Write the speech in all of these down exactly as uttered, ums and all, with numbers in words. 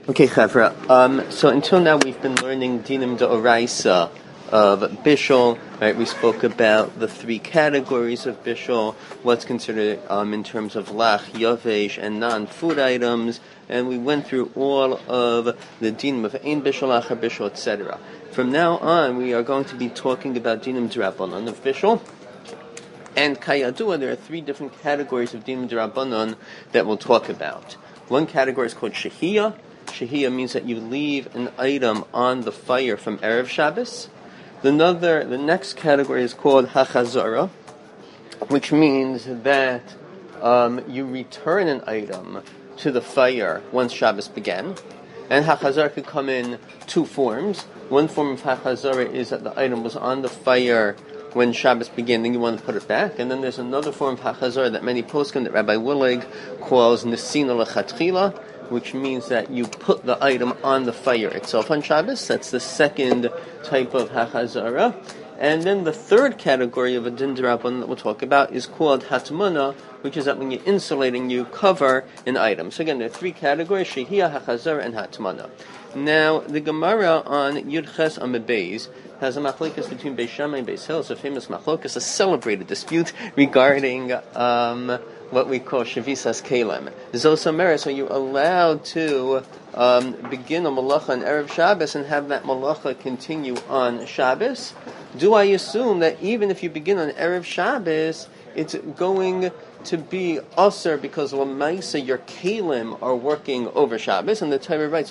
Okay, Chavra. Um, so until now we've been learning Dinim D'Oraisa of Bishul. Right? We spoke about the three categories of Bishul, what's considered um, in terms of Lach, Yavesh, and non-food items, and we went through all of the Dinim of Ein Bishul, Achar Bishul, et cetera. From now on, we are going to be talking about Dinim D'Rabbanan of Bishul. And Kayadua, there are three different categories of Dinim D'Rabbanan that we'll talk about. One category is called Shehiyah. Shehiyah means that you leave an item on the fire from Erev Shabbos. The, another, the next category is called Hachazara, which means that um, you return an item to the fire once Shabbos began. And Hachazara could come in two forms. One form of Hachazara is that the item was on the fire when Shabbos began, then you want to put it back. And then there's another form of Hachazara that many poskim, that Rabbi Willig calls Nesina Lechatchila, which means that you put the item on the fire itself on Shabbos. That's the second type of Hachazara. And then the third category of a Din D'Rabbanan that we'll talk about is called Hatmana, which is that when you're insulating, you cover an item. So again, there are three categories, Shehiyah, Hachazara, and Hatmana. Now, the Gemara on Yud Ches Amud Beis has a machlokas between Beis Shammai and Beis Hillel, a famous machlokas, a celebrated dispute regarding um, what we call Shavisas Kalem. Zosamera, so you're allowed to um, begin a malacha on Erev Shabbos and have that malacha continue on Shabbos? Do I assume that even if you begin on Erev Shabbos, it's going to be usher because Lamaisa, your Kalim are working over Shabbos, and the Torah writes,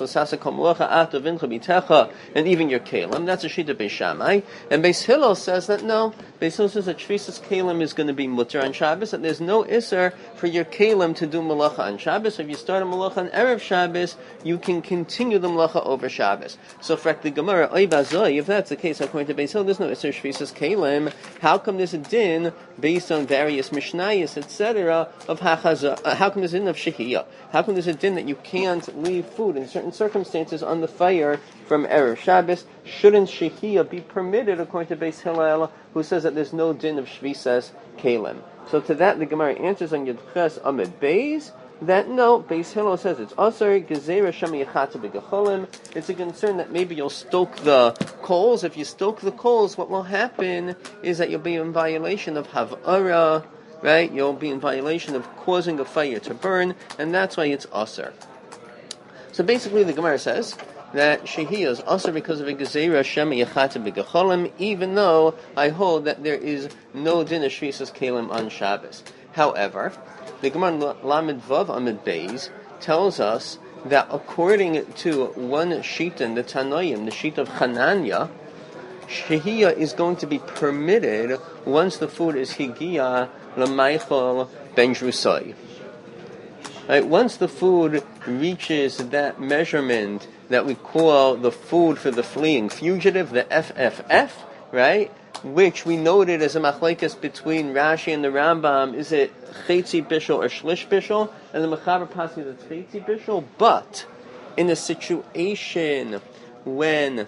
and even your Kalim. That's a Shita Beis Shammai. And Beis Hillel says that no, Beis Hillel says that Shvisas Kalim is going to be mutter on Shabbos, and there's no Isser for your Kalim to do Malacha on Shabbos. If you start a Malacha on Erev Shabbos, you can continue the Malacha over Shabbos. So, for the Gemara, if that's the case, according to Beis Hillel, there's no Isser Shvisas Kalim. How come there's a din based on various Mishnayos, et cetera, of Hachazah? Uh, how come there's a din of Shehiyah? How come there's a din that you can't leave food in certain circumstances on the fire from Erev Shabbos? Shouldn't Shehiyah be permitted, according to Beis Hillel, who says that there's no din of Shvisas Kalim? So to that, the Gemara answers on Yud Ches Amud Beis that no, Beis Hillel says it's Asar Gezerah Shami Yachata B'Gecholim. It's a concern that maybe you'll stoke the coals. If you stoke the coals, what will happen is that you'll be in violation of Havara, right? You'll be in violation of causing a fire to burn, and that's why it's Asar. So basically, the Gemara says that Shehiyah is also because of a Gezerah Shemi Yachata B'Gecholim, even though I hold that there is no din of Shvisas Kalim on Shabbos. However, the Gemara Lamed Vav Amud Beis tells us that according to one Shitan, the Tanoim, the Shita of Hananya, Shehiyah is going to be permitted once the food is Higiya L'Meichel Ben Drusai. Right, once the food reaches that measurement that we call the food for the fleeing fugitive, the F F F, right, which we noted as a machlekes between Rashi and the Rambam, is it Chetzi Bishul or Shlish Bishul? And the Mechaber passes it's Chetzi Bishul, but in a situation when,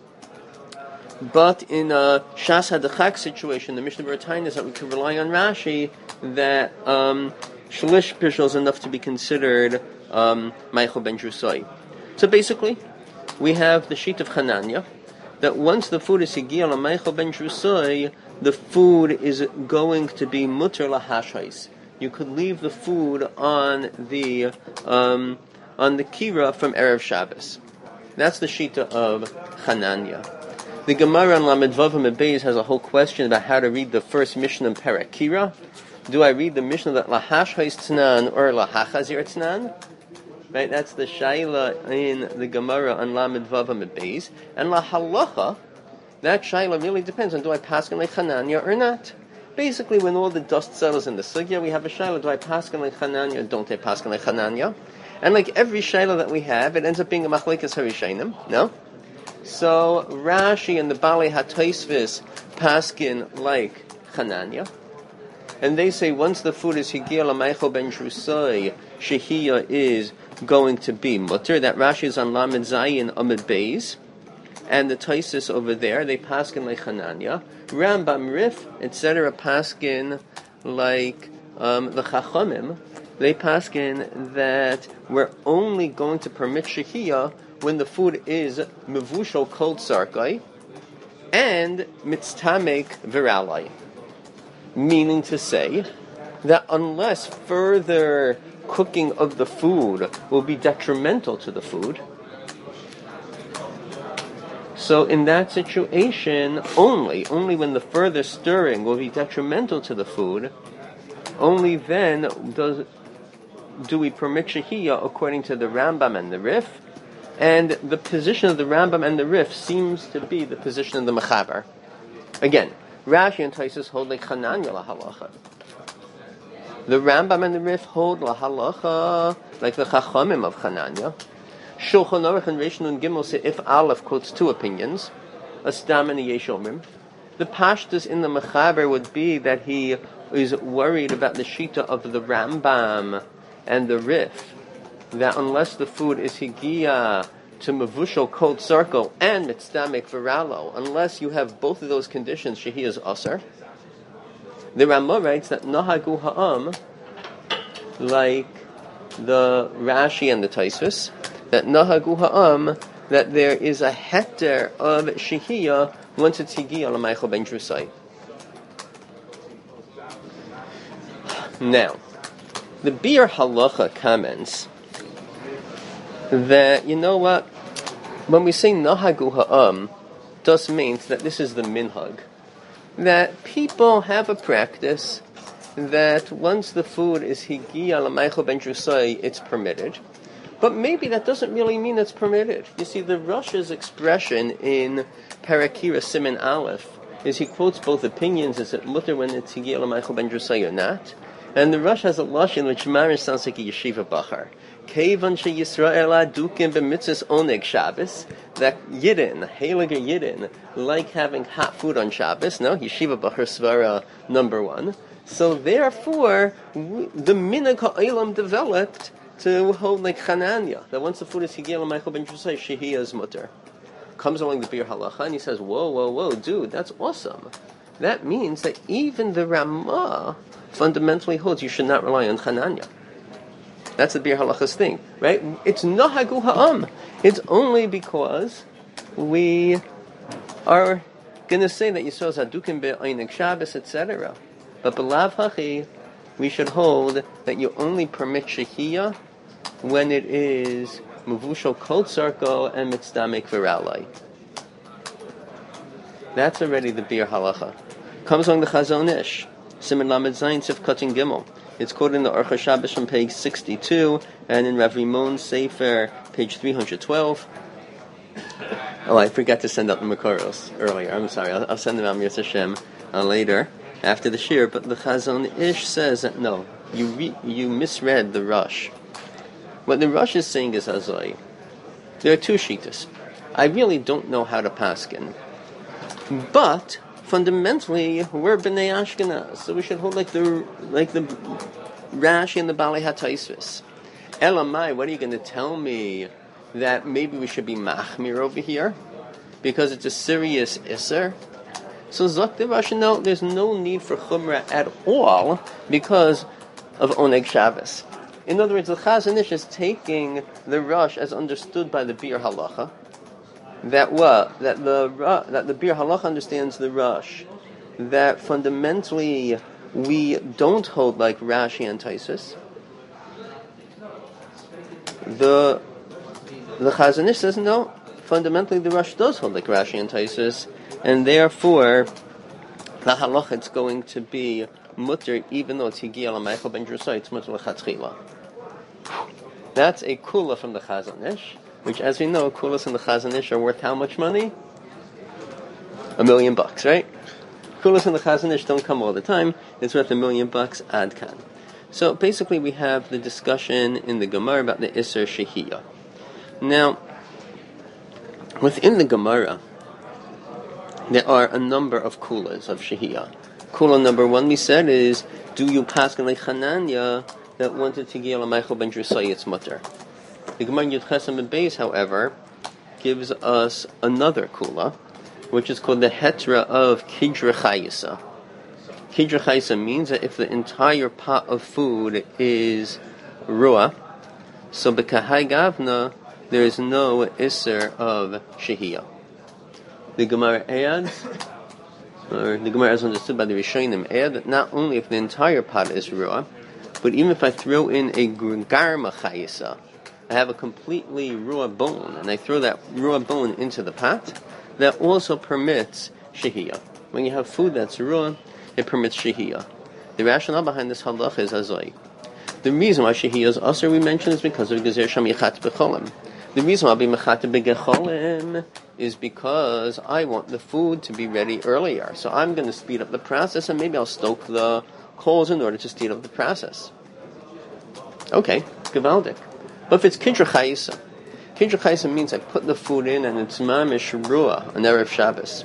but in a Shas HaDachak situation, the Mishnah Berurah is that we can rely on Rashi that um, Shlish Bishul is enough to be considered um, Meichel Ben Drusai. So basically, we have the sheet of Hananya, that once the food is Higiya L'Meichel Ben Drusai, the food is going to be mutter lahashais. You could leave the food on the um, on the kira from Erev Shabbos. That's the shita of Hananya. The Gemara on Lamed Vav Amud Beis has a whole question about how to read the first Mishnah in Perek Kira. Do I read the Mishnah that lahashais tnan or lahachazir tnan? Right, that's the shaila in the Gemara on Lamed Vav Amud Beis. And la halacha, that shaila really depends on do I paskin like Hananya or not. Basically, when all the dust settles in the sugya, we have a shaila, do I paskin like Hananya or don't I paskin like Hananya? And like every shaila that we have, it ends up being a machlekes harishainim, no? So Rashi and the Balei HaTosfos paskin like Hananya. And they say once the food is Higiya L'Meichel Ben Drusai, Shehiyah is going to be mutter. That Rashi is on Lamed Zayin Amud Beis, and the Taisis over there they paskin like Hananya. Rambam Rif, et cetera, paskin like um, the Chachamim, they paskin that we're only going to permit shehiyah when the food is mevushal kol sarkai and mitztamek viralai. Meaning to say that unless further cooking of the food will be detrimental to the food, so in that situation, only, only when the further stirring will be detrimental to the food, only then does do we permit shehiyah according to the Rambam and the Rif, and the position of the Rambam and the Rif seems to be the position of the Mechaber. Again, Rashi and Taisus hold like Chananya la halacha. The Rambam and the Rif hold la halacha like the Chachamim of Chananya. Shulchan Aruch and Reish Nun Gimel say if Aleph quotes two opinions, Astam and Yeshomim. The pashtus in the Mechaber would be that he is worried about the shita of the Rambam and the Rif, that unless the food is higia to mevushal kol circle and mitzdamek viralo, unless you have both of those conditions, shehi is aser. The Ramah writes that nahagu ha'am, like the Rashi and the Taisvis, that nahagu ha'am, that there is a heter of shehiyah once it's higia l'maychel ben drusai. Now, the Bir Halacha comments that, you know what, when we say nahagu ha'am, does mean that this is the minhag, that people have a practice that once the food is higia l'maychel ben drusai, it's permitted. But maybe that doesn't really mean it's permitted. You see, the Rosh's expression in Parakira Siman Aleph is he quotes both opinions, is it mutter when it's higia l'maychel ben drusai or not? And the Rosh has a lashon which Marish sounds like a yeshiva bachar. Kevan she Yisrael adukim b'mitzvahs oneg Shabbos. That Yidden, Heiliger Yidden, like having hot food on Shabbos. No, yeshiva bachar svara number one. So therefore, we, the minhag ha'olam developed to hold like Chananya, that once the food is higia l'maychel ben drusai, shehiyah is mutter. Comes along the Bir Halacha and he says, whoa, whoa, whoa, dude, that's awesome. That means that even the Ramah fundamentally holds you should not rely on Chananya. That's the Bir Halacha's thing, right? It's nahagu ha'am. It's only because we are going to say that Yisrael zadukim be'aynik Shabbos, et cetera. But b'lav hachi, we should hold that you only permit shehiyah when it is mevushal kol tzarko and mitzdamek viralai. That's already the Bir Halacha. Comes along the Chazon Ish, Siman Lamed Zayin Sif Cutting Gimel. It's quoted in the Orcha Shabbos from page sixty-two, and in Rav Rimon's Sefer, page three hundred twelve. Oh, I forgot to send out the Makoros earlier. I'm sorry. I'll, I'll send them out Mir Hashem uh, later, after the Shir. But the Chazon Ish says that, no, you re- you misread the Rosh. What the Rosh is saying is Azoi. There are two shitas. I really don't know how to paskin. But fundamentally, we're B'nai Ashkenaz, so we should hold like the like the Rashi and the Balei HaTaisvis. Elamai, what are you going to tell me that maybe we should be machmir over here because it's a serious iser? So Zok the Rashi, no, there's no need for chumrah at all because of Oneg Shabbos. In other words, the Chazon Ish is taking the Rosh as understood by the Bir Halacha. That what? That the that the Bir Halacha understands the Rosh. That fundamentally we don't hold like Rashi and Taisus. The the Chazon Ish says no. Fundamentally, the Rosh does hold like Rashi and Taisus, and therefore the halacha it's going to be mutter, even though it's higia l'maychel ben drusai, it's mutter l'chatchila. That's a kula from the Chazon Ish, which, as we know, kulas and the Chazon Ish are worth how much money? A million bucks, right? Kulas and the Chazon Ish don't come all the time. It's worth a million bucks, ad kan. So basically we have the discussion in the Gemara about the Isser Shehiyah. Now, within the Gemara, there are a number of kulas of Shehiyah. Kula number one, we said, is, do you paskin like Chananya that wanted to give l'maychel ben drusai its mutter? The Gemara Yud Chesam and Beis, however, gives us another kula, which is called the hetra of kidra chayisa. Kidra chayisa means that if the entire pot of food is ruah, so b'kahai gavna, there is no iser of shehiyah. The Gemara adds, or the Gemara is understood by the Rishonim, add that not only if the entire pot is ruah, but even if I throw in a garma chayisa, I have a completely ruah bone, and I throw that ruah bone into the pot, that also permits shehiyah. When you have food that's ruah, it permits shehiyah. The rationale behind this halach is azoi. The reason why shehiyah is asur, we mentioned, is because of gezer sham yichat b'cholim. The reason why I'll be mechat b'gecholim is because I want the food to be ready earlier. So I'm going to speed up the process, and maybe I'll stoke the coals in order to speed up the process. Okay, gewaldig. But if it's kidra chayisa, kidra chayisa means I put the food in and it's mamish ruah, an erev Shabbos.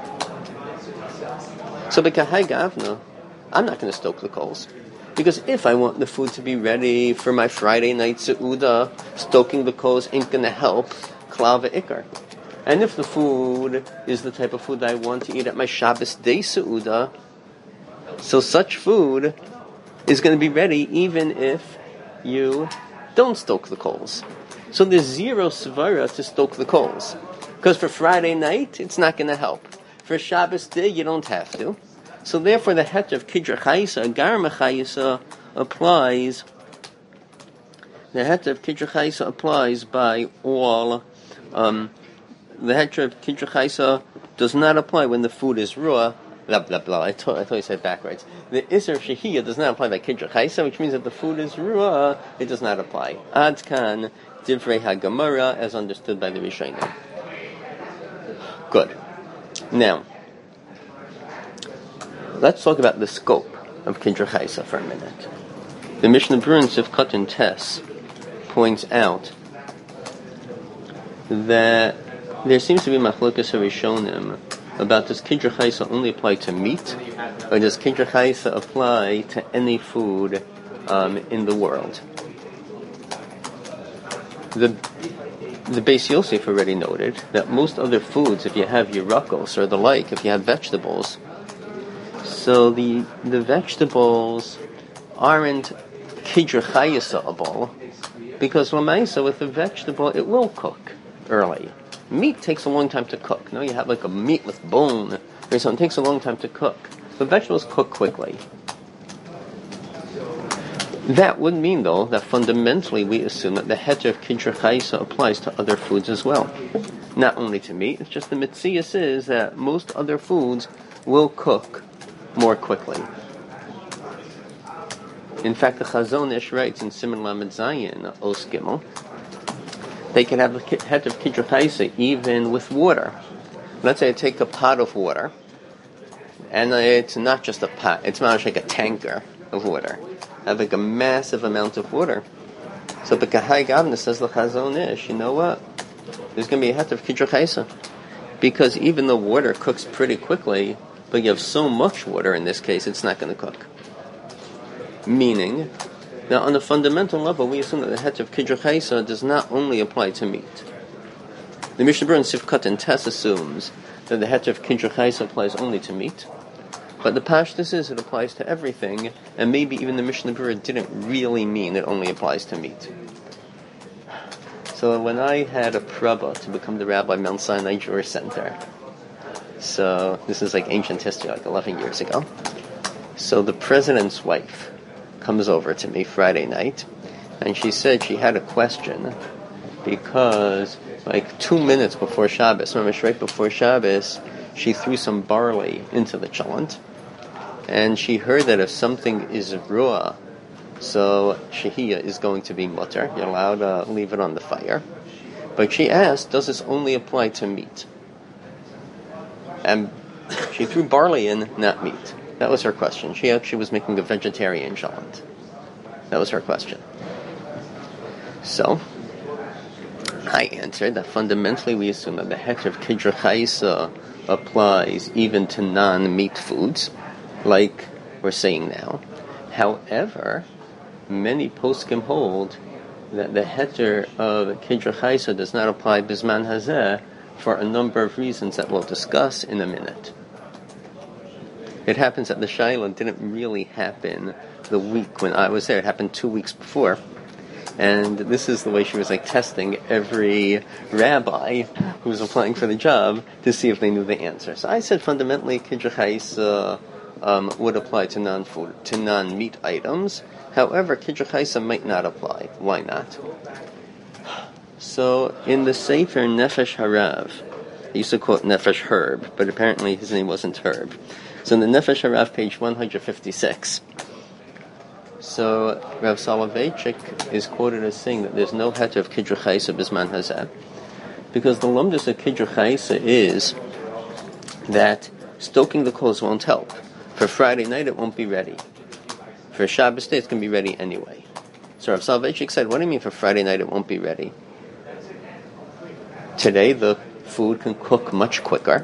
So b'kahai gavna, I'm not going to stoke the coals. Because if I want the food to be ready for my Friday night seudah, stoking the coals ain't going to help klal ve'ikar. And if the food is the type of food that I want to eat at my Shabbos day seudah, so such food is going to be ready even if you don't stoke the coals. So there's zero svara to stoke the coals. Because for Friday night, it's not going to help. For Shabbos day, you don't have to. So therefore, the het of kidra chayisa, garma chayisa, applies. The het of kidra chayisa applies by all. Um, the het of kidra chayisa does not apply when the food is ruah. Blah blah blah. I thought I thought you said backwards. The iser of shehiyah does not apply by kidra chayisa, which means that the food is ruah. It does not apply. Ad kan divrei haGemara, as understood by the Rishonim. Good. Now, let's talk about the scope of kidra chayisa for a minute. The Mishnah Berurah in Sivkot and Tess points out that there seems to be machlokas harishonim about does kidra chayisa only apply to meat, or does kidra chayisa apply to any food um, in the world? The the Beis Yosef already noted that most other foods, if you have yerakos or the like, if you have vegetables, so the the vegetables aren't kidra chayisa-able, because l'maisa with the vegetable it will cook early. Meat takes a long time to cook. No, you have like a meat with bone or something. It takes a long time to cook. But vegetables cook quickly. That would mean, though, that fundamentally we assume that the heter of kidra chayisa applies to other foods as well. Not only to meat, it's just the mitzias is that most other foods will cook more quickly. In fact, the Chazon Ish writes in Siman Lamed Zayin, Os Gimel, they can have a het of kidra chayisa even with water. Let's say I take a pot of water, and it's not just a pot, it's not like a tanker of water. I have like a massive amount of water. So b'kahai gavna, says the Chazon Ish, you know what? There's going to be a het of kidra chayisa. Because even though water cooks pretty quickly, but you have so much water in this case, it's not going to cook. Meaning, now on a fundamental level, we assume that the het of kidra chayisa does not only apply to meat. The Mishnah Berurah in Sivkot and Tess assumes that the het of kidra chayisa applies only to meat, but the pashtus is it applies to everything, and maybe even the Mishnah Berurah didn't really mean it only applies to meat. So when I had a praba to become the rabbi of Mount Sinai Jewish Center, so this is like ancient history, like eleven years ago, so the president's wife comes over to me Friday night, and she said she had a question because like two minutes before Shabbos, remember, right before Shabbos, she threw some barley into the cholent, and she heard that if something is ruah, so shehiyah is going to be mutter. You're allowed to leave it on the fire. But she asked, does this only apply to meat? And she threw barley in, not meat. That was her question. She actually was making a vegetarian cholent. That was her question. So, I answered that fundamentally we assume that the heter of kidra chayisa applies even to non-meat foods, like we're saying now. However, many poskim hold that the heter of kidra chayisa does not apply bisman hazeh for a number of reasons that we'll discuss in a minute. It happens that the Shaila didn't really happen the week when I was there. It happened two weeks before. And this is the way she was like testing every rabbi who was applying for the job to see if they knew the answer. So I said fundamentally, Kiddush Chaisa um, would apply to non-food, to non-meat items. However, Kiddush Chaisa might not apply. Why not? So in the Sefer Nefesh Harav, I used to quote Nefesh Herb, but apparently his name wasn't Herb. So in the Nefesh Harav, page one hundred fifty-six, so Rav Soloveitchik is quoted as saying that there's no heter of Kiddush Chaisa Bisman Hazeh, because the lumdus of Kiddush Chaisa is that stoking the coals won't help. For Friday night, it won't be ready. For Shabbos day, it's going to be ready anyway. So Rav Soloveitchik said, what do you mean for Friday night it won't be ready? Today, the food can cook much quicker.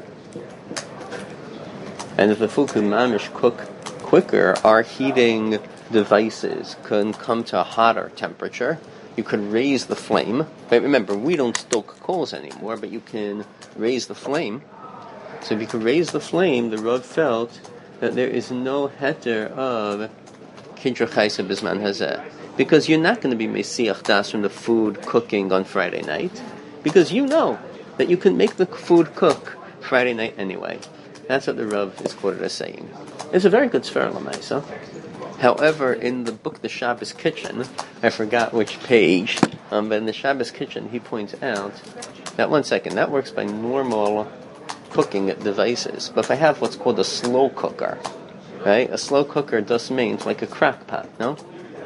And if the food can mamish cook quicker, our heating devices can come to a hotter temperature. You could raise the flame. But remember, we don't stoke coals anymore, but you can raise the flame. So if you could raise the flame, the Rav felt that there is no heter of Kiddush Chaisa Bisman Hazeh. Because you're not going to be Mesiach Das from the food cooking on Friday night. Because you know that you can make the food cook Friday night anyway. That's what the Rav is quoted as saying. It's a very good Sfer L'maisa. However, in the book The Shabbos Kitchen, I forgot which page, um, but in the Shabbos Kitchen he points out that, one second, that works by normal cooking devices. But if I have what's called a slow cooker, right? A slow cooker does means like a crock pot, no?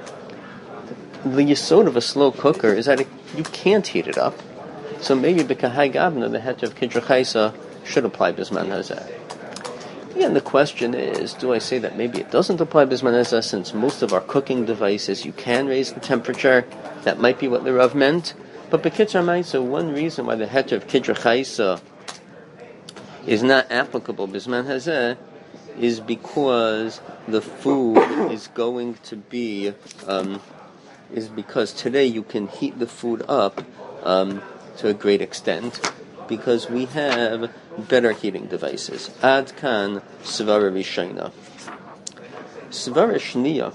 The yesod of a slow cooker is that it, you can't heat it up. So maybe b'kahai gavna, the heter of Kiddush Chaisa should apply Bisman Hazeh. Again, the question is, do I say that maybe it doesn't apply Bisman Hazeh since most of our cooking devices you can raise the temperature? That might be what the Rav meant. But b'kitzur ma'isa, one reason why the heter of Kiddush Chaisa is not applicable Bisman Hazeh is because the food is going to be, um, is because today you can heat the food up um, to a great extent, because we have better heating devices. Ad kan svara rishayna. Svara shniya,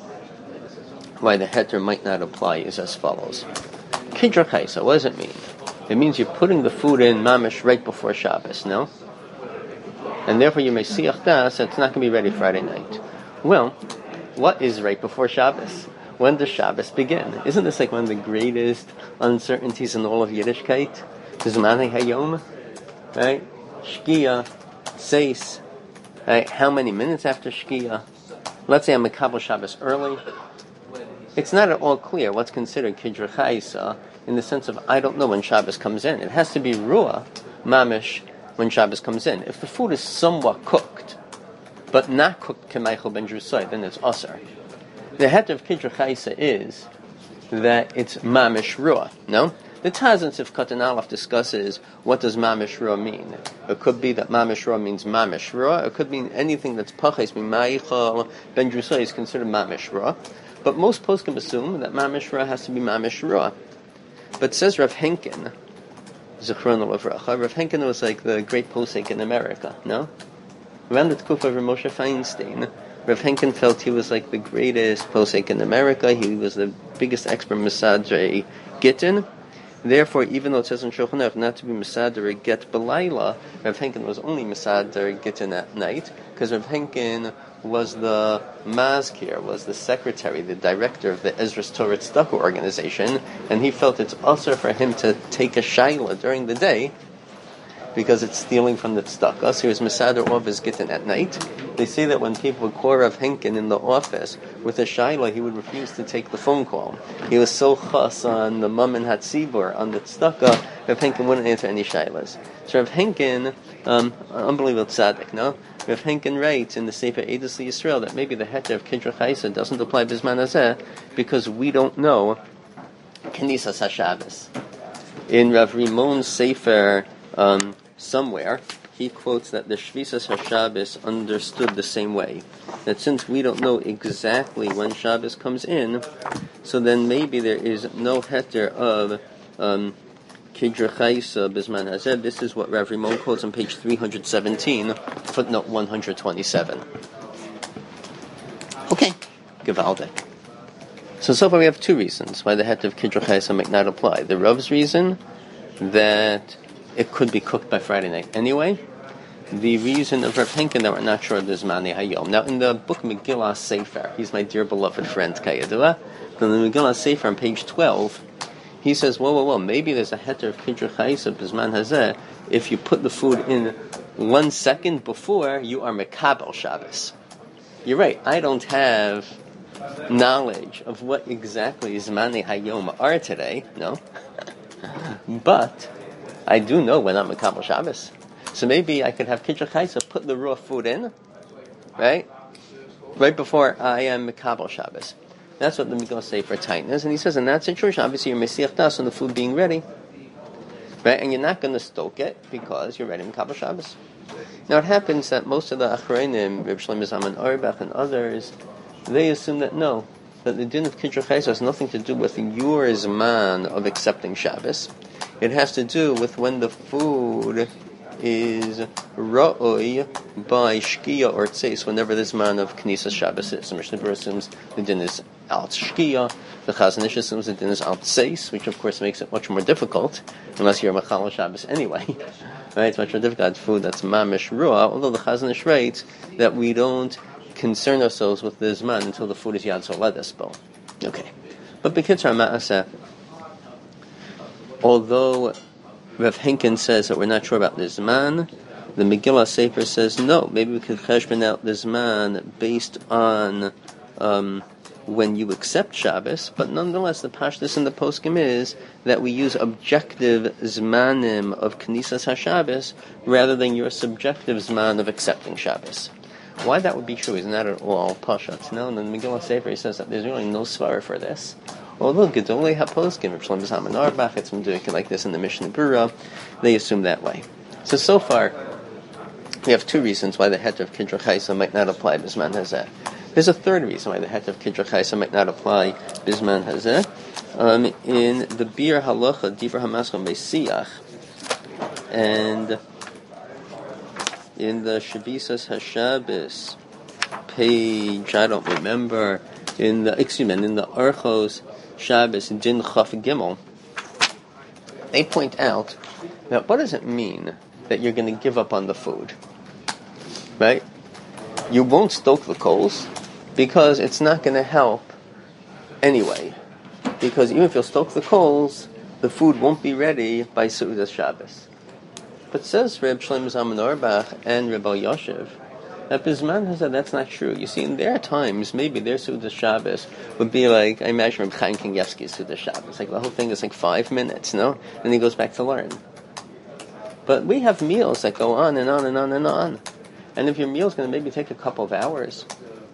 why the heter might not apply, is as follows. Kiddush Chaisa, what does it mean? It means you're putting the food in mamish right before Shabbos, no? And therefore you may see das, it's not going to be ready Friday night. Well, what is right before Shabbos? When does Shabbos begin? Isn't this like one of the greatest uncertainties in all of Yiddishkeit? Zmanei Hayom, right? Shkia, Seis, right? How many minutes after Shkia? Let's say I'm Mekabel Shabbos early. It's not at all clear what's considered Kiddush Chaisa in the sense of I don't know when Shabbos comes in. It has to be Ruah, Mamish, when Shabbos comes in. If the food is somewhat cooked, but not cooked K'meichel ben Drusai, then it's Asar. The heter of Kiddush Chaisa is that it's Mamish Ruah, no? The Taz in Sifkat and Aleph discusses what does Mamish Ruah mean. It could be that Mamish Ruah means Mamish Ruah. It could mean anything that's Paches, Mimaichel, Ben Drusai is considered Mamish Ruah. But most poskim assume that Mamish Ruah has to be Mamish Ruah. But says Rav Henkin, Zichron Lavracha, Rav Henkin was like the great posek in America, no? Around the Tkuf of Moshe Feinstein, Rav Henkin felt he was like the greatest posek in America. He was the biggest expert Mesadre Gittin. Therefore, even though it says in Shulchan Aruch not to be Mesadre Get B'layla, Rav Henkin was only Mesadre Gittin at night, because Rav Henkin was the Mazkir, was the secretary, the director of the Ezra's Torah Tzedakah organization, and he felt it's also for him to take a shaila during the day, because it's stealing from the tzedakah. So he was Mesader of his Gittin at night. They say that when people would call Rav Henkin in the office with a shayla, he would refuse to take the phone call. He was so chas on the mum and hatzibur, on the tzedakah, Rav Henkin wouldn't answer any shaylas. So Rav Henkin, um, unbelievable tzaddik, no? Rav Henkin writes in the Sefer Eidos Yisrael that maybe the heter of Kiddush Chaisa doesn't apply Bisman Hazeh because we don't know Knesas HaShabbos. In Rav Rimon's Sefer, um, somewhere, he quotes that the Shvisas HaShabbos understood the same way. That since we don't know exactly when Shabbos comes in, so then maybe there is no heter of um, Kiddush Chaisa Bisman Hazeh. This is what Rav Rimon quotes on page three hundred seventeen, footnote one hundred twenty-seven. Okay, Gewaldic. So, so far we have two reasons why the heter of Kidra Chaisa might not apply. The Rav's reason that it could be cooked by Friday night anyway. The reason of Rav Henkin that we're not sure of the Zmani Hayom. Now, in the book Megillah Sefer, he's my dear beloved friend Kayadua. In the Megillah Sefer on page twelve, he says, whoa, whoa, whoa, maybe there's a heter of Kidra Chaisa B'zman Hazeh if you put the food in one second before you are Mekabel Shabbos. You're right, I don't have knowledge of what exactly Zmani Hayom are today, no. But I do know when I'm Mekabel Shabbos. So maybe I could have Kidra Chaisa put the raw food in, right? Right before I am Mekabel Shabbos. That's what the Megillah Sefer tightness. And he says, and that's in Shurish, obviously you're Mesiach Das on the food being ready. Right? And you're not going to stoke it because you're ready Mekabel Shabbos. Now it happens that most of the Achreinim, Reb Shlomo Zalman Auerbach and others, they assume that no, that the din of Kidra Chaisa has nothing to do with your Zman of accepting Shabbos. It has to do with when the food is ra'oi by shkia or tzeis, whenever this man of Knesset Shabbos is. The Mishnah Berurah assumes the din is al shkia, the Chazon Ish assumes the din is al tzeis, which of course makes it much more difficult, unless you're Mechal Shabbos anyway. Right? It's much more difficult food that's mamish ruah, although the Chazon Ish writes that we don't concern ourselves with the zman until the food is yad soledespo. Okay. But B'kitzur Ma'aseh, although Rav Henkin says that we're not sure about the Zman, the Megillah Sefer says no, maybe we could cheshbon out the Zman based on um, when you accept Shabbos, but nonetheless the pashtus in the poskim is that we use objective Zmanim of Knesset HaShabbos rather than your subjective Zman of accepting Shabbos. Why that would be true is not at all pashat. No, and the Megillah Sefer says that there's really no svara for this. Although Gedolei HaPoskim, Reb Shlomo Zalman Auerbach, it's been doing it like this in the Mishnah Berurah, they assume that way. So, so far, we have two reasons why the heter of Kidra Chaisa might not apply B'zman Hazeh. There's a third reason why the heter of Kidra Chaisa might not apply B'zman Hazeh. Um, in the Bir Halacha, Divrei HaMaschal Mesiach, and in the Shabisas HaShabbos, page, I don't remember, in the, excuse me, in the Archos Shabbos Din Chaf Gimel, they point out that what does it mean that you're going to give up on the food? Right? You won't stoke the coals because it's not going to help anyway. Because even if you'll stoke the coals, the food won't be ready by Seudas Shabbos. But says Reb Shlomo Zalman Auerbach and Reb Elyashiv that B'zman Hazeh, that's not true. You see, in their times, maybe their Seudas Shabbos would be like, I imagine Reb Chaim Kanievsky's Seudas Shabbos. Like, the whole thing is like five minutes, no? And he goes back to learn. But we have meals that go on and on and on and on. And if your meal's going to maybe take a couple of hours,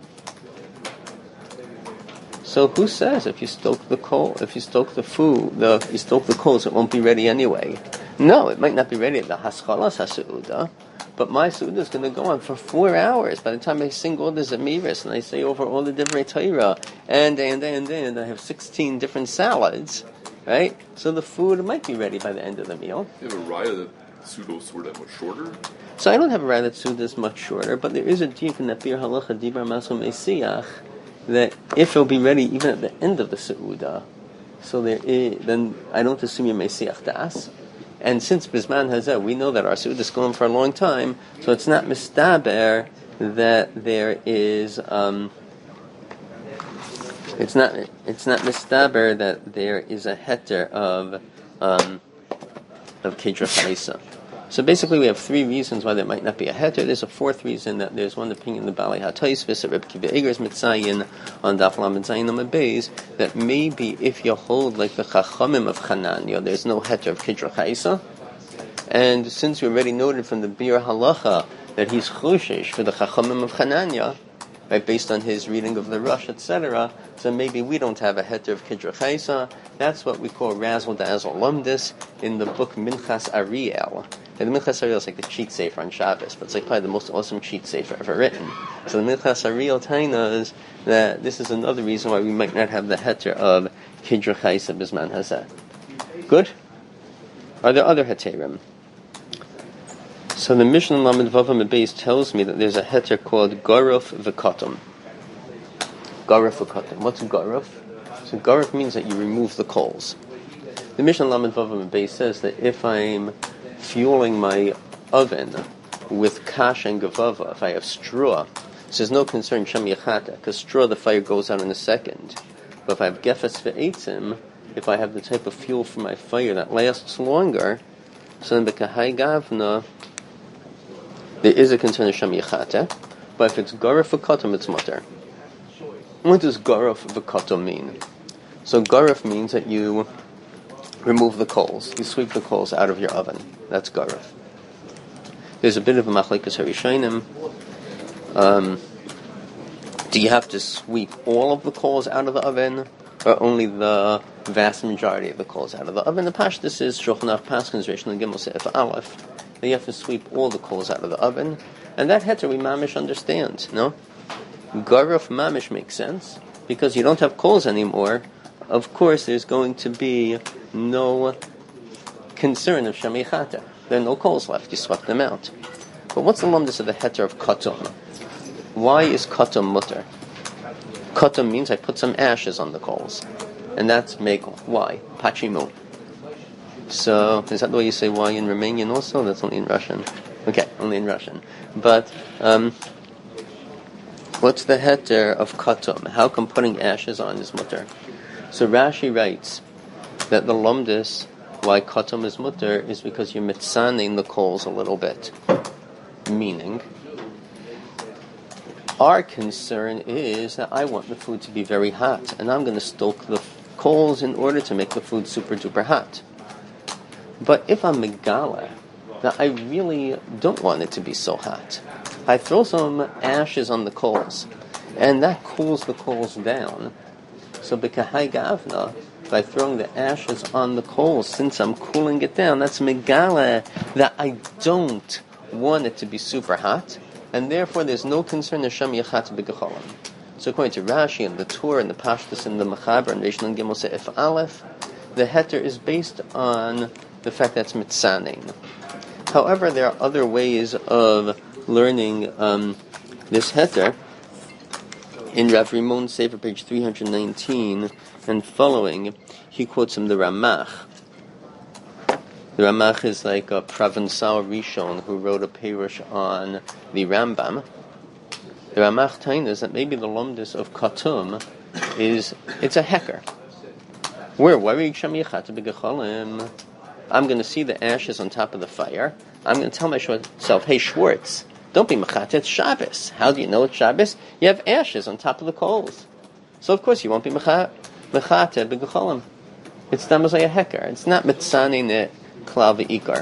so who says if you stoke the coal, if you stoke the food, the you stoke the coals, it won't be ready anyway? No, it might not be ready at the Haschalas HaSeudah, but my Seudah is going to go on for four hours. By the time I sing all the Zemiris and I say over all the different Torah, and and and and I have sixteen different salads, right? So the food might be ready by the end of the meal. You have a raya that Seudah were that much shorter? So I don't have a raya that Seudah is much shorter, but there is a deep in that Bir Halacha Divrei HaMaschal Mesiach that if it'll be ready even at the end of the Seudah, so there is, then I don't assume you're Mesiach Das. And since B'zman Hazeh, we know that our Seudah is going for a long time, so it's not mistaber that there is, um, it's not, it's not mistaber that there is a heter of, um, of Kidra Chaisa. So basically we have three reasons why there might not be a heter. There's a fourth reason that there's one opinion in the Balei HaTosfos that Reb Kiva Eger is mitzayin on Daf Lamed Zayin Amud Beis that maybe if you hold like the Chachamim of Chananya, there's no heter of Kidra Chaisa. And since we already noted from the Bir Halacha that he's choshesh for the Chachamim of Chananya, right, based on his reading of the Rush, et cetera, so maybe we don't have a heter of Kidra Chaisa. That's what we call Razzle Dazzle Lumdis in the book Minchas Ariel. And the Minchas Ariel is like the cheat sefer on Shabbos, but it's like probably the most awesome cheat sefer ever written. So the Minchas Ariel tainas that this is another reason why we might not have the heter of Kidra Chaisa B'zman Hazeh. Good? Are there other heterim? So the Mishnah Lamed Vav Amud Beis tells me that there's a heter called Garuf V'Katum. Garuf V'Katum. What's Garuf? So garif means that you remove the coals. The Mishnah Lamed Vav Beis says that if I'm fueling my oven with kash and gavava, if I have straw, so there's no concern shem yachata, because straw, the fire goes out in a second. But if I have gefes ve'etzim, if I have the type of fuel for my fire that lasts longer, so then b'kahai gavna, there is a concern of shem yachata. But if it's garif v'katam, it's mutter. What does garif v'katam mean? So garif means that you remove the coals. You sweep the coals out of your oven. That's garif. There's a bit of a machlekes harishonim. Um, do you have to sweep all of the coals out of the oven, or only the vast majority of the coals out of the oven? The pashtus is Shulchan Aruch Paskins Reish and Gimel Seif Aleph. That you have to sweep all the coals out of the oven, and that heter we mamish understand. No, garif mamish makes sense because you don't have coals anymore. Of course, there's going to be no concern of shamichata. There are no coals left. You swept them out. But what's the lumdus of the heter of katum? Why is katum mutter? Katum means I put some ashes on the coals. And that's mekel. Why? Pachimu. So, is that the way you say why in Romanian also? That's only in Russian. Okay, only in Russian. But, um, what's the heter of katum? How come putting ashes on is mutter? So Rashi writes that the lumdus, why katum is mutter, is because you're mitzaning the coals a little bit. Meaning, our concern is that I want the food to be very hot, and I'm going to stoke the coals in order to make the food super duper hot. But if I'm megala, that I really don't want it to be so hot, I throw some ashes on the coals, and that cools the coals down. So b'kahai gavna, by throwing the ashes on the coals, since I'm cooling it down, that's megala that I don't want it to be super hot, and therefore there's no concern of shem yachat b'gecholim. So according to Rashi and the Torah and the Pashtus and the Mechaber and Reish and Gimel Seif Aleph, the heter is based on the fact that it's mitzaning. However, there are other ways of learning um, this heter. In Rav Rimon's Sefer, page three hundred nineteen and following, he quotes him the Ramach. The Ramach is like a Provençal Rishon who wrote a perush on the Rambam. The Ramach tainas that maybe the lumdus of Katum is, it's a hecker. We're worried Shamiyachat b'gecholim. I'm going to see the ashes on top of the fire. I'm going to tell myself, hey, Schwartz, don't be mechateh, it's Shabbos. How do you know it's Shabbos? You have ashes on top of the coals. So of course you won't be mechateh b'gecholim. It's damazay a hecker. It's not mitzani ne klal v'ikar.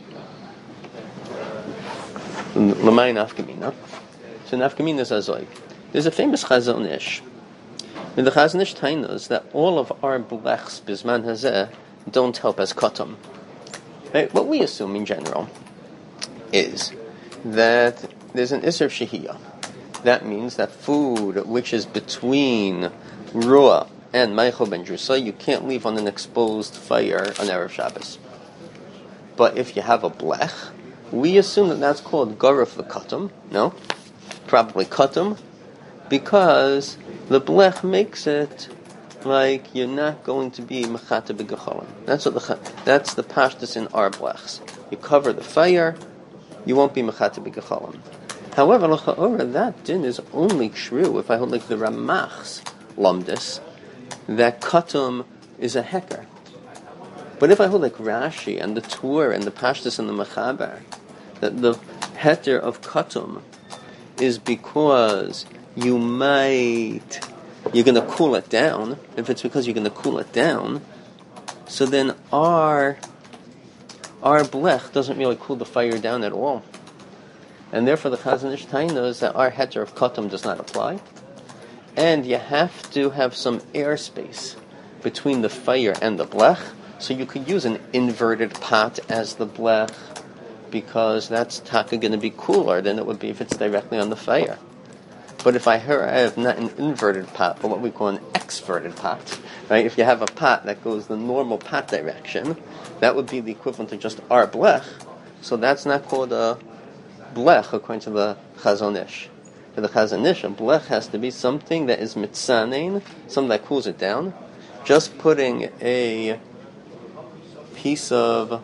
L'may nafkamina. So nafkamina is azoik. There's a famous Chazon Ish. And the Chazon Ish tainos that all of our blechs bizman hazeh don't help as katum. Right? What we assume in general is that there's an Isser Shehiyah. That means that food which is between Ruah and Meichel ben Drusa, you can't leave on an exposed fire on Erev Shabbos. But if you have a blech, we assume that that's called Garuf v'Katum. No? Probably Katum, because the blech makes it like you're not going to be mechata b'gecholim. That's what the that's the pashtus in our blechs. You cover the fire, you won't be mechata b'gecholim. However, l'cha'ora, that din is only true if I hold like the Ramach's lumdus, that katum is a hecker. But if I hold like Rashi and the Tur and the pashtus and the mechaber, that the heter of katum is because you might, you're going to cool it down. If it's because you're going to cool it down, so then our our blech doesn't really cool the fire down at all. And therefore the Chazon Ish knows that our heter of katum does not apply. And you have to have some airspace between the fire and the blech. So you could use an inverted pot as the blech, because that's taka going to be cooler than it would be if it's directly on the fire. But if I have not an inverted pot, but what we call an exverted pot, right? If you have a pot that goes the normal pot direction, that would be the equivalent of just our blech. So that's not called a blech according to the Chazon Ish. For the Chazon Ish, a blech has to be something that is mitzanein, something that cools it down. just putting a piece of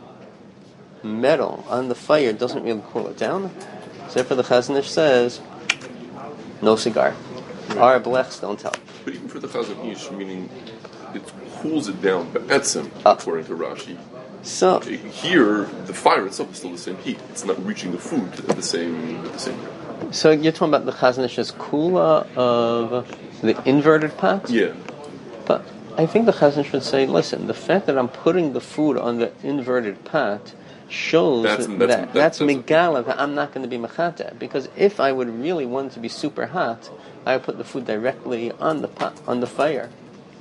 metal on the fire doesn't really cool it down. So therefore the Chazon Ish says, no cigar. Right. Our blechs don't help. But even for the Chazon Ish, meaning it cools it down be'etzim, uh, according to Rashi. So here, the fire itself is still the same heat. It's not reaching the food at the same at the same rate. So you're talking about the Chazon Ish's kula of the inverted pot? Yeah. But I think the Chazon Ish would say, listen, the fact that I'm putting the food on the inverted pot shows that's, that that's, that's, that's, that's megala that I'm not going to be mechata. Because if I would really want it to be super hot, I would put the food directly on the pot, on the fire,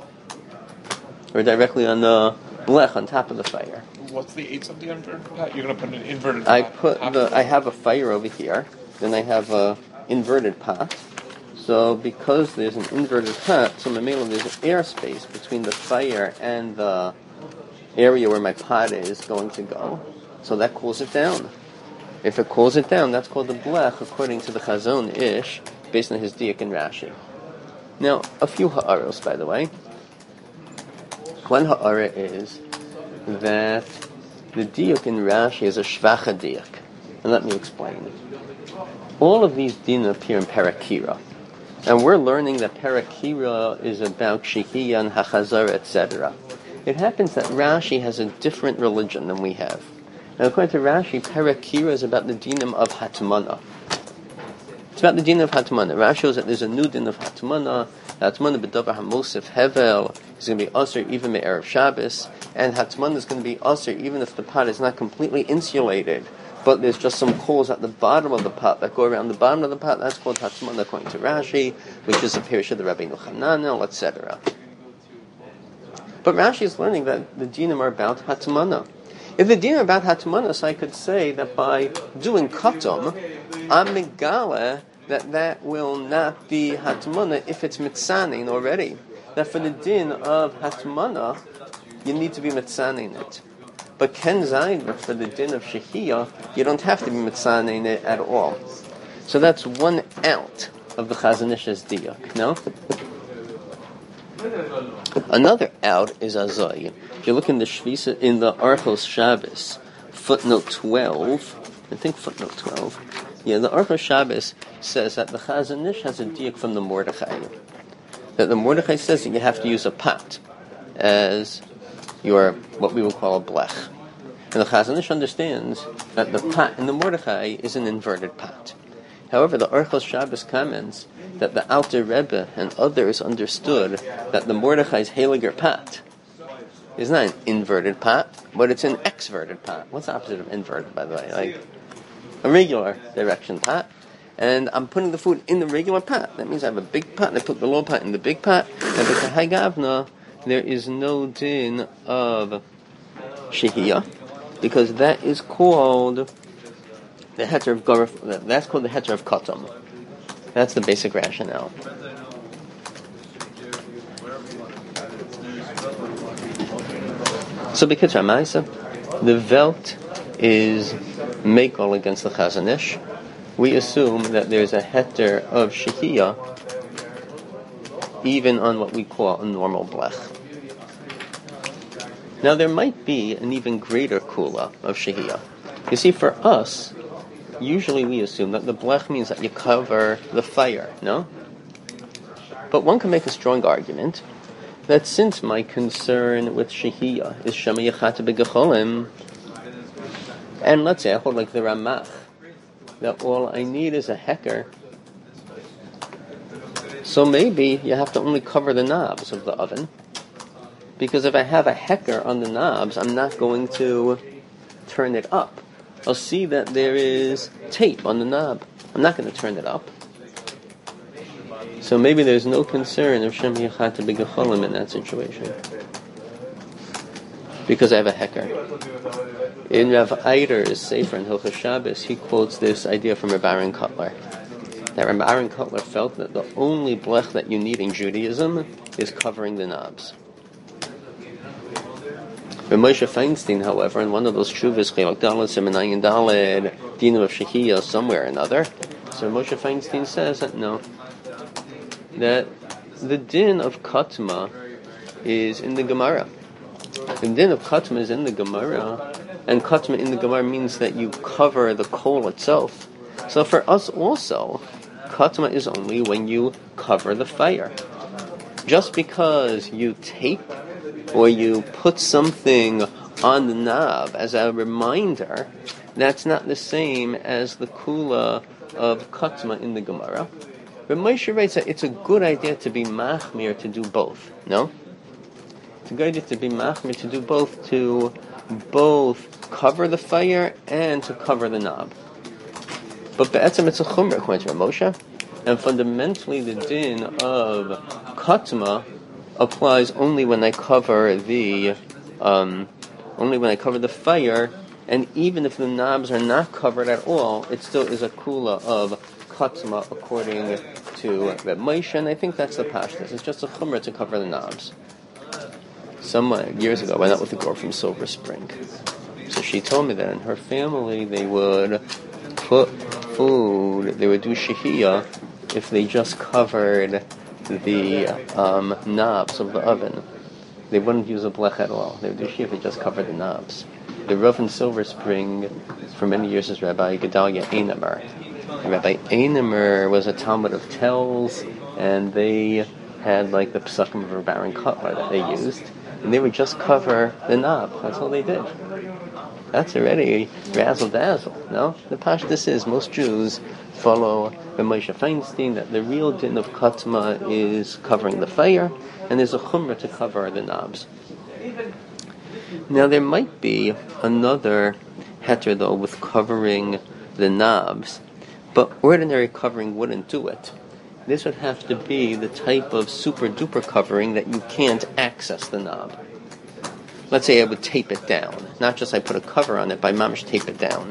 or directly on the blech on top of the fire. What's the eighths of the inverted pot? You're going to put an inverted pot? I put the. I have a fire over here. Then I have a inverted pot. So because there's an inverted pot, so Mamela, there's an airspace between the fire and the area where my pot is going to go. So that cools it down. If it cools it down, that's called the blech, according to the Chazon Ish, based on his diak and Rashi. Now, a few ha'aros, by the way. One ha'ara is that the diak in Rashi is a shvacha diak. And let me explain. All of these din appear in Parakira. And we're learning that Parakira is about Shehiyah and Hachazar, et cetera. It happens that Rashi has a different religion than we have. Now, according to Rashi, Parakira is about the dinim of Hatmana. It's about the din of Hatmana. Rashi shows that there's a new din of Hatmana. Hatmana b'davar hamosif hevel is going to be aser even me'erev Shabbos, and Hatmana is going to be aser even if the pot is not completely insulated, but there's just some coals at the bottom of the pot that go around the bottom of the pot. That's called Hatmana according to Rashi, which is a pirish of the Rabbeinu Hananel, et cetera. But Rashi is learning that the dinim are about Hatmana. If the din are about Hatmana, so I could say that by doing katom, I'm megala that that will not be Hatmana if it's mitzanin already. That for the din of Hatmana, you need to be mitzanin it. But ken zayin, for the din of Shehiyah, you don't have to be mitzanin it at all. So that's one out of the Chazon Ish's diak, no? Another out is Azai. If you look in the Shvisa, in the Archos Shabbos, footnote twelve, I think footnote twelve, yeah, the Archos Shabbos says that the Chazon Ish has a diak from the Mordechai. That the Mordechai says that you have to use a pot as your, what we would call a blech. And the Chazon Ish understands that the pot in the Mordechai is an inverted pot. However, the Archos Shabbos comments that the Alter Rebbe and others understood that the Mordechai's Heiliger pot is not an inverted pot, but it's an exverted pot. What's the opposite of inverted, by the way? Like a regular direction pot. And I'm putting the food in the regular pot. That means I have a big pot, and I put the little pot in the big pot. And with the Hai Gavna, there is no din of Shehiyah, because that is called the heter of Goref, that's called the heter of Katam. That's the basic rationale. So B'Kitra Maisa, the Velt is Meikol against the Chazon Ish. We assume that there's a heter of Shehiyah even on what we call a normal blech. Now there might be an even greater kula of Shehiyah. You see, for us, usually we assume that the blech means that you cover the fire, no? But one can make a strong argument that since my concern with Shehiyah is Shema Yechata B'Gecholim, and let's say I hold like the Ramach, that all I need is a heker, so maybe you have to only cover the knobs of the oven, because if I have a heker on the knobs, I'm not going to turn it up. I'll see that there is tape on the knob. I'm not going to turn it up. So maybe there's no concern of Shem Yechata B'Gecholim in that situation, because I have a heker. In Rav Eider's Sefer in Hilchos Shabbos, he quotes this idea from Rav Aaron Kotler. That Rav Aaron Kotler felt that the only blech that you need in Judaism is covering the knobs. Rav Moshe Feinstein, however, in one of those shuvas, Chelak Daled, Seminayin Daled, Dinah of Shehiyah, somewhere or another, so Rav Moshe Feinstein says that no, that the din of Katma is in the Gemara. The din of katma is in the Gemara, and katma in the Gemara means that you cover the coal itself. So for us also, katma is only when you cover the fire. Just because you tape or you put something on the knob as a reminder, that's not the same as the kula of katma in the Gemara. But Moshe writes that it's a good idea to be machmir to do both. No? It's a good idea to be machmir to do both, to both cover the fire and to cover the knob. But be'etzem it's a chumrah according to Moshe, and fundamentally the din of katma applies only when I cover the um, only when I cover the fire, and even if the knobs are not covered at all, it still is a kula of katma according to Reb Moshe, and I think that's the pashtus. It's just a chumrah to cover the knobs. Some uh, years ago, I went out with a girl from Silver Spring. So she told me that in her family they would put food, they would do shehiyah if they just covered the um, knobs of the oven. They wouldn't use a blech at all. They would do shehiyah if they just covered the knobs. The Rav in Silver Spring for many years is Rabbi Gedalia Einemer. Rabbi Einemer was a Talmud of Tells, and they had like the psukim of Baron Kotler that they used, and they would just cover the knob. That's all they did. That's already razzle dazzle. No, the pashtus is most Jews follow the Moshe Feinstein that the real din of katma is covering the fire, and there's a chumrah to cover the knobs. Now there might be another heter though with covering the knobs, but ordinary covering wouldn't do it. This would have to be the type of super duper covering that you can't access the knob. Let's say I would tape it down. Not just I put a cover on it, but I mamish tape it down.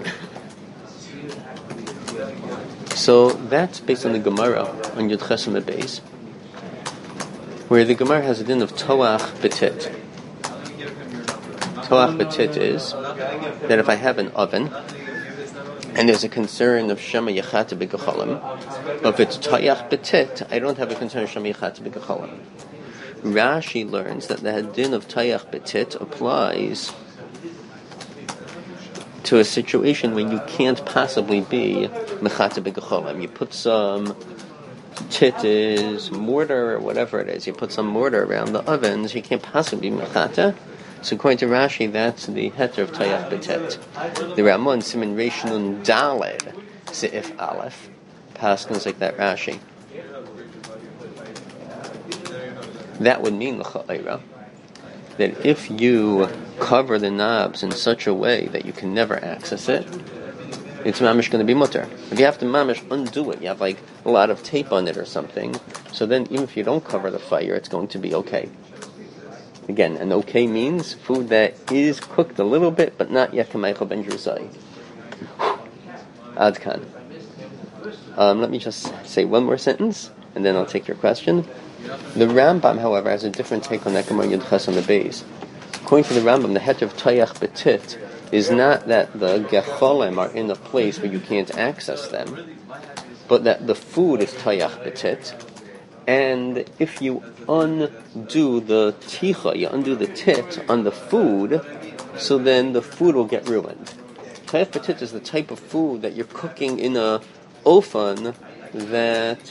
So that's based on the Gemara on Yud Chesem Beis, where the Gemara has a din of toach betit. Toach betit is that if I have an oven and there's a concern of shema yachata b'gecholim, if it's toach betit, I don't have a concern of shema yachata b'gecholim. Rashi learns that the din of toach betit applies to a situation when you can't possibly be mechata b'gecholim. You put some titis, mortar, or whatever it is. You put some mortar around the ovens. You can't possibly be mechata. So according to Rashi, that's the heter of toach betit. The Ramon Siman Reish Nun Daled Seif Aleph paskins like that Rashi. That would mean l'cha'ira that if you cover the knobs in such a way that you can never access it, it's mamish going to be mutter. If you have to mamish undo it, you have like a lot of tape on it or something, so then even if you don't cover the fire, it's going to be okay. Again, an okay means food that is cooked a little bit, but not yet k'maychel ben drusai. Adkan. Um, let me just say one more sentence, and then I'll take your question. The Rambam, however, has a different take on that Gemara Yud Ches on the base. According to the Rambam, the heter of toach betit is not that the gecholim are in a place where you can't access them, but that the food is toach betit, and if you undo the ticha, you undo the tit on the food, so then the food will get ruined. Toach betit is the type of food that you're cooking in a ofen that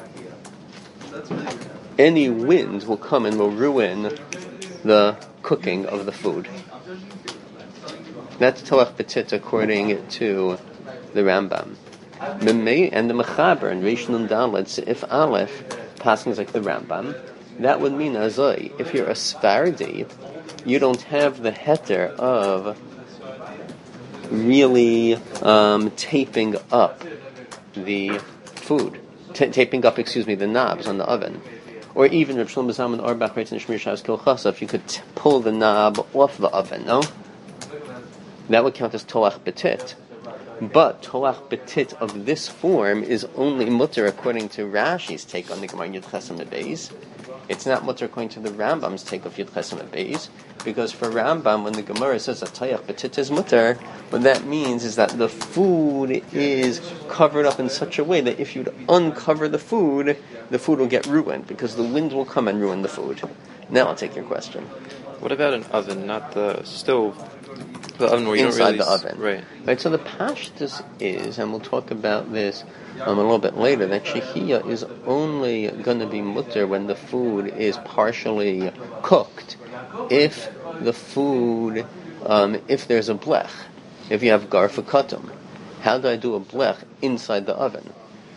any wind will come and will ruin the cooking of the food. That's toach betit according to the Rambam. And the Mechaber and Reish Nun Daled Seif Aleph passing like the Rambam. That would mean azoi. If you're a Sephardi, you don't have the heter of really um, taping up the food, T- taping up, excuse me, the knobs on the oven. Or even Reb Shlomo Zalman Auerbach writes in Shmir Shas Kilchasa, if you could t- pull the knob off the oven, no? That would count as toach betit. But toach betit of this form is only mutter according to Rashi's take on the Gemara Yud Ches on the base. It's not mutter according to the Rambam's take of Yud Chesem Beis, because for Rambam, when the Gemara says that Tayach Betit is mutter, what that means is that the food is covered up in such a way that if you'd uncover the food, the food will get ruined, because the wind will come and ruin the food. Now I'll take your question. What about an oven, not the stove? The oven where you Inside don't really the oven. Right. Right, so the pashtus is, and we'll talk about this um, a little bit later, that shehiyah is only going to be mutter when the food is partially cooked. If the food, um, if there's a blech, if you have garfa katum, how do I do a blech inside the oven?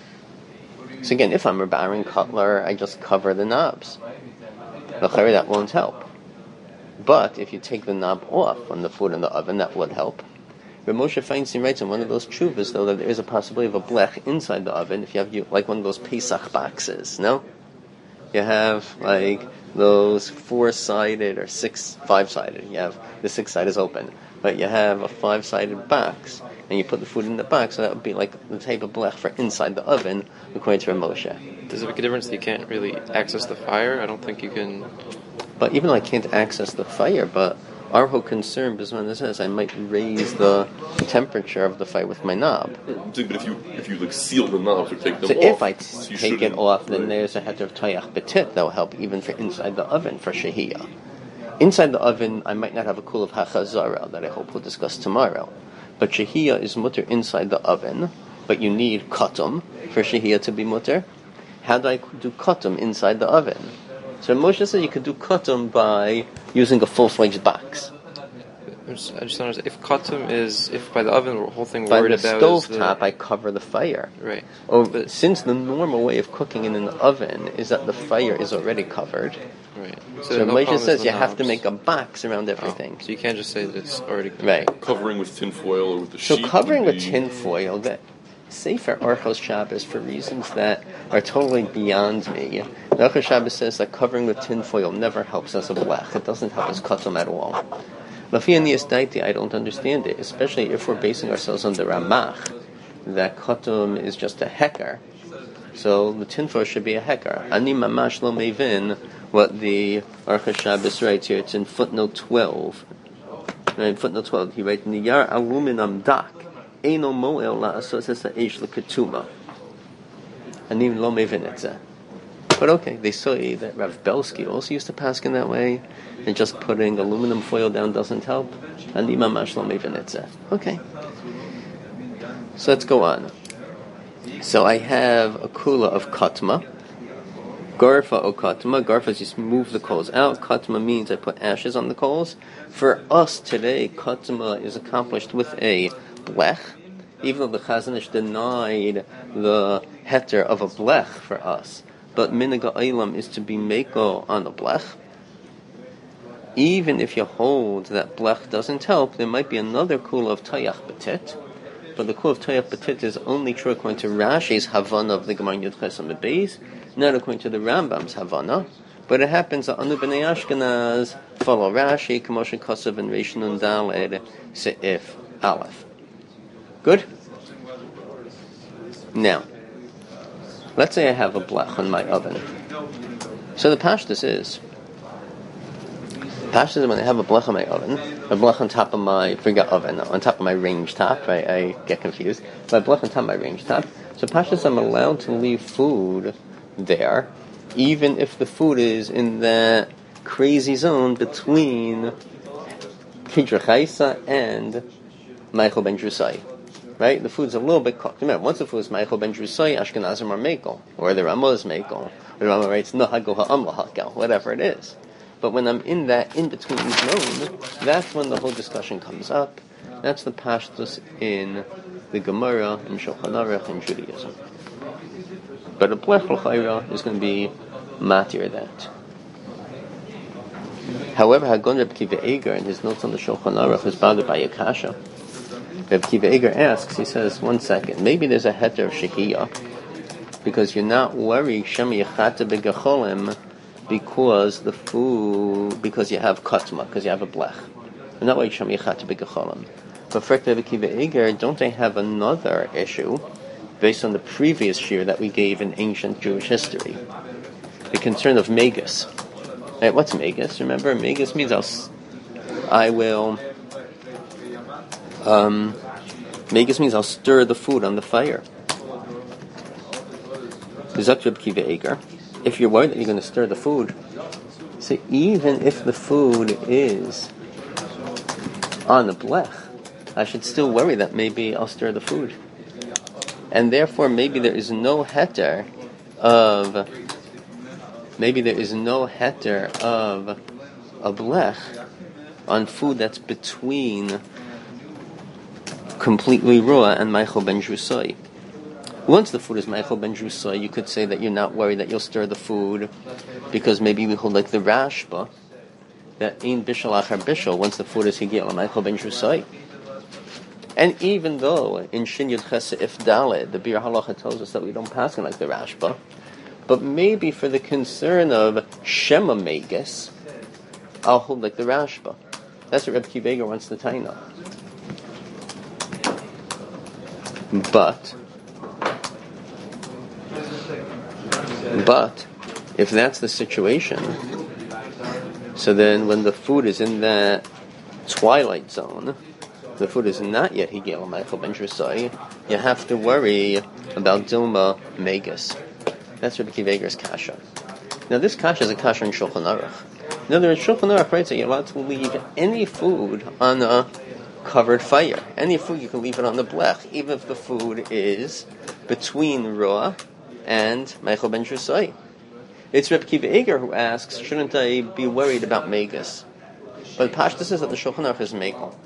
So again, if I'm a Baron Cutler, I just cover the knobs. That won't help. But if you take the knob off on the food in the oven, that would help. But Moshe Feinstein writes in one of those tshuvas, though, that there is a possibility of a blech inside the oven if you have you, like one of those Pesach boxes, no? You have like those four-sided or six, five-sided. You have the six side is open, but you have a five-sided box, and you put the food in the box, so that would be like the type of blech for inside the oven, according to Moshe. Does it make a difference that you can't really access the fire? I don't think you can... But even though I can't access the fire, but our whole concern is when it says I might raise the temperature of the fire with my knob. But if you if you like seal the knobs or take them So off, if I t- so take it off, then right. there's a heter of tayach betit that will help even for inside the oven for shehiyah. Inside the oven, I might not have a kul of hachazara that I hope we'll discuss tomorrow. But shehiyah is mutter inside the oven, but you need katum for shehiyah to be mutter. How do I do katum inside the oven? So Moshe said you could do katum by using a full-fledged box. I just, I just don't understand. If katum is, if by the oven the whole thing we're By worried the about stove is the... top, I cover the fire. Right. Oh, But- since the normal way of cooking in an oven is that the fire is already covered, Right. so, no Moshe problem says with you the have to knobs. make a box around Oh, everything. so you can't just say that it's already... Right. covering with tin foil or with the So sheet. covering would with be- tin foil, that Sefer Orchos Shabbos, for reasons that are totally beyond me, Orchos Shabbos says that covering with tin foil never helps us a blech. It doesn't help us katum at all. Lafi Anias Daiti, I don't understand it, especially if we're basing ourselves on the Ramach, that katum is just a heker. So the tin foil should be a heker. Ani mamash lo mevin, what the Orchos Shabbos writes here. It's in footnote twelve. In footnote twelve, he writes, Niyar aluminum dak. Eino moel la'asos es ha'esh l'ketuma. Ani lo mevin etzeh. But okay, they say that Rav Belsky also used to paskin that way, and just putting aluminum foil down doesn't help. Ani mamash lo mevin etzeh. Okay. So let's go on. So I have a kula of katma. Garfa o katma. Garfa is just move the coals out. Katma means I put ashes on the coals. For us today, katma is accomplished with a blech, even though the Chazon Ish denied the heter of a blech for us. But minhag ha'olam is to be meko on a blech. Even if you hold that blech doesn't help, there might be another kula of tayach betit. But the kula of tayach betit is only true according to Rashi's Havana of the Gemara Yud Chesem Beis, not according to the Rambam's Havana. But it happens that Anu B'nai Ashkenaz follow Rashi, Kamoshe Kosev and Reish Nun Daled Seif Aleph. Good? Now, let's say I have a blech on my oven. So the pashtus is, pashtus is when I have a blech on my oven, a blech on top of my, forget oven, on top of my range top, I, I get confused, but a blech on top of my range top. So pashtus, I'm allowed to leave food there, even if the food is in that crazy zone between Kidra Chaisa and Michael Ben Drusai. Right? The food's a little bit cooked. Remember, once the food is Michael Ben Drusai, Ashkenazim are Mekel, or the Ramah is Mekel, or the Ramah writes No Hago Ha'am Lahakel, whatever it is. But when I'm in that in-between zone, that's when the whole discussion comes up. That's the pashtus in the Gemara, in Shulchan Aruch, in Judaism. But a blech l'chayra is going to be matir that. However, Hagon Reb Kiva Eger, in his notes on the Shulchan Aruch, is bothered by Akasha. Reb Kiva Eger asks, he says, one second, maybe there's a heter of shehiyah, because you're not worried, Shem Yechata B'Gecholim, because the food, because you have katma, because you have a blech. You're not worried, Shem Yechata B'Gecholim. But for Reb Kiva Eger, don't they have another issue, based on the previous shir that we gave in ancient Jewish history? the concern of megas. Right, what's megas? Remember, megas means I'll, I will. Um, megas means I'll stir the food on the fire. If you're worried that you're going to stir the food, so even if the food is on the blech, I should still worry that maybe I'll stir the food. And therefore, maybe there is no heter of, maybe there is no heter of a blech on food that's between completely raw and Meichel ben Drusai. Once the food is Meichel ben Drusai, you could say that you're not worried that you'll stir the food, because maybe we hold like the Rashba, that in Bishal Achar Bishal, once the food is Higel Meichel ben Drusai. And even though in Shin Yud Chesed If Daled, the Bir Halacha tells us that we don't pass it like the Rashba, but maybe for the concern of Shema Megas, I'll hold like the Rashba. That's what Reb Kiva Eiger wants to tie up. But, but, if that's the situation, so then when the food is in that twilight zone, the food is not yet Higel Meichel ben Drusai, you have to worry about Dilma Megas. That's Reb Kiva Eiger's kasha. Now this kasha is a kasha in Shulchan Aruch. In other words, Shulchan Aruch writes that you're allowed to leave any food on a covered fire. Any food you can leave it on the blech, even if the food is between raw and Meichel ben Drusai. It's Reb Kiva Eiger who asks, shouldn't I be worried about Megas? But Pashtus says that the Shulchan Aruch is Meichel.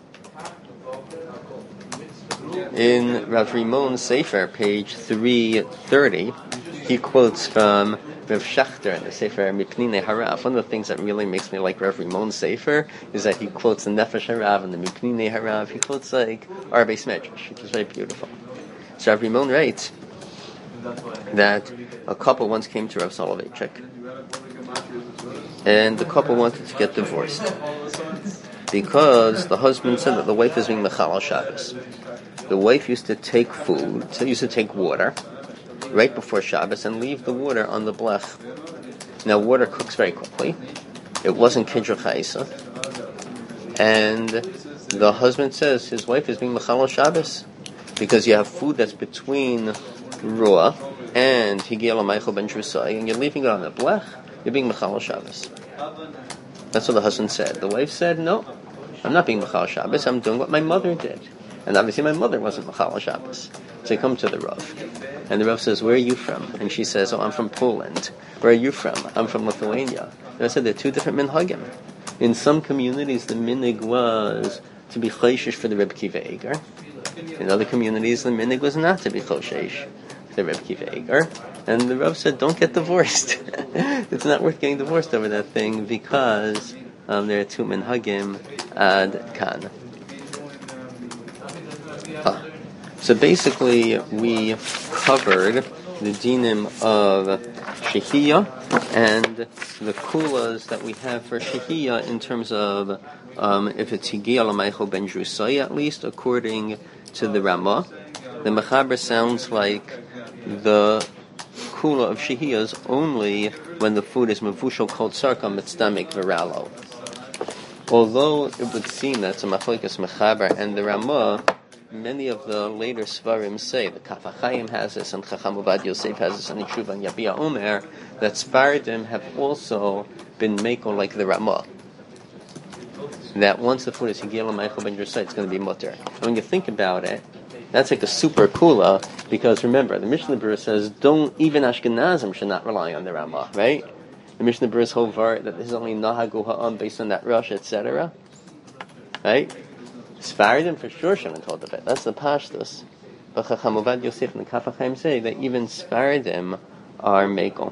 In Rav Rimon's Sefer, page three thirty, he quotes from Rav Shachter in the Sefer Mipnei Harav. One of the things that really makes me like Rav Rimon's Sefer is that he quotes the Nefesh Harav and the Mipnei Harav. He quotes like Arbeis Medrash, which is very beautiful. So Rav Rimon writes that a couple once came to Rav Soloveitchik, and the couple wanted to get divorced because the husband said that the wife is being mechal al Shabbos. The wife used to take food, so used to take water right before Shabbos and leave the water on the blech. Now, water cooks very quickly. It wasn't kidra chayisa, and the husband says his wife is being mechal al Shabbos because you have food that's between raw and higel meichel ben Drusai, and you're leaving it on the blech. You're being mechal al Shabbos. That's what the husband said. The wife said, "No, I'm not being mechal al Shabbos. I'm doing what my mother did." And obviously my mother wasn't Mechal al Shabbos. So they come to the Rav. And the Rav says, where are you from? And she says, oh, I'm from Poland. Where are you from? I'm from Lithuania. And I said, there are two different minhagim. In some communities, the minig was to be choshesh for the Reb Kiva Eiger. In other communities, the minig was not to be choshesh for the Reb Kiva Eiger. And the Rav said, don't get divorced. It's not worth getting divorced over that thing because um, there are two minhagim ad kan. Ah. So basically, we covered the dinim of shehiyah and the kulas that we have for shehiyah in terms of um, if it's higel meichel ben Drusai, at least according to the Ramah. The Mechaber sounds like the kula of shehiyah is only when the food is mevushal kol tzarka mitzdamek v'ralo. Although it would seem that it's a machlokes Mechaber and the Ramah, many of the later Svarim say, the Kaf HaChaim has this, and Chacham Uvad Yosef has this, and Yeshuva and Yabia Omer, that Sfardim have also been Meiko like the Ramah. That once the food is Higel Meichel ben Drusai, it's going to be mutter. And when you think about it, that's like a super kula, because remember, the Mishnah Berurah says, don't, even Ashkenazim should not rely on the Ramah, right? The Mishnah Berurah's whole var, that this is only Nahagu Ha'am based on that Rush, et cetera. Right? Sfardim for sure shouldn't hold of it. That's the Pashtus. But Chacham Uvad Yosef and the Kaf HaChaim say that even Sfardim are Mekel.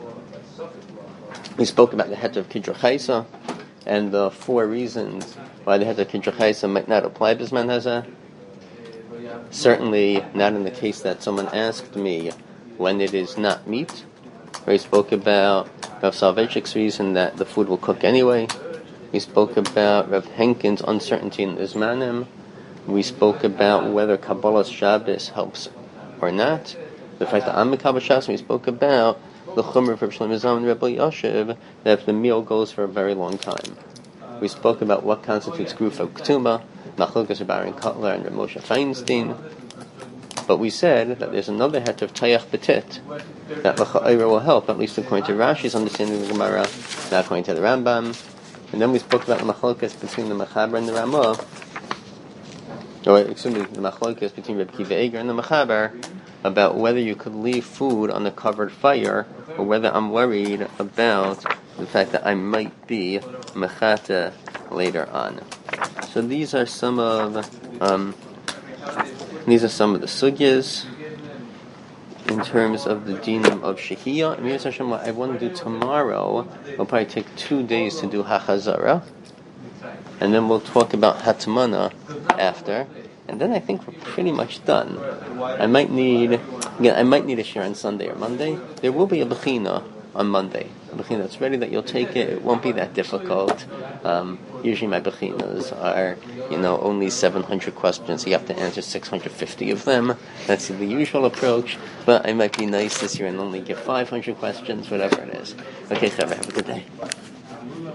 We spoke about the Het of Kidra Chaysa and the four reasons why the Het of Kidra Chaysa might not apply Bisman Hazeh. Certainly not in the case that someone asked me when it is not meat. We spoke about Rav Soloveitchik's reason that the food will cook anyway. We spoke about Rav Henkin's uncertainty in the Zmanim. We spoke about whether Kabbalas Shabbos helps or not. The fact that I'm a Kabbalas Shabbos, we spoke about the Chumrah for Shlomo Zalman and Rebbe Yashiv that if the meal goes for a very long time. We spoke about what constitutes Grufa Ktuma, Machlokas Baron Kotler and Rav Moshe Feinstein. But we said that there's another het of Tayach Betit that L'cha'ira will help, at least according to Rashi's understanding of the Gemara, not according to the Rambam. And then we spoke about the Machlokas between the Mechaber and the Ramah, or excuse me, the Machlokas between Reb Kiva Eger and the Mechaber, about whether you could leave food on the covered fire, or whether I'm worried about the fact that I might be Mechata later on. So these are some of um, these are some of the sugyas in terms of the dinam of Shehiyah. And Yirtzeh Hashem, what I want to do tomorrow, I'll probably take two days to do Hachazara, and then we'll talk about Hatmana after, and then I think we're pretty much done. I might need, again, I might need a share on Sunday or Monday. There will be a Bechina on Monday. A Bechina that's ready, that you'll take it. It won't be that difficult. Um, usually my Bechinas are, you know, only seven hundred questions. You have to answer six hundred fifty of them. That's the usual approach. But I might be nice this year and only give five hundred questions, whatever it is. Okay, Chaveh, have a good day.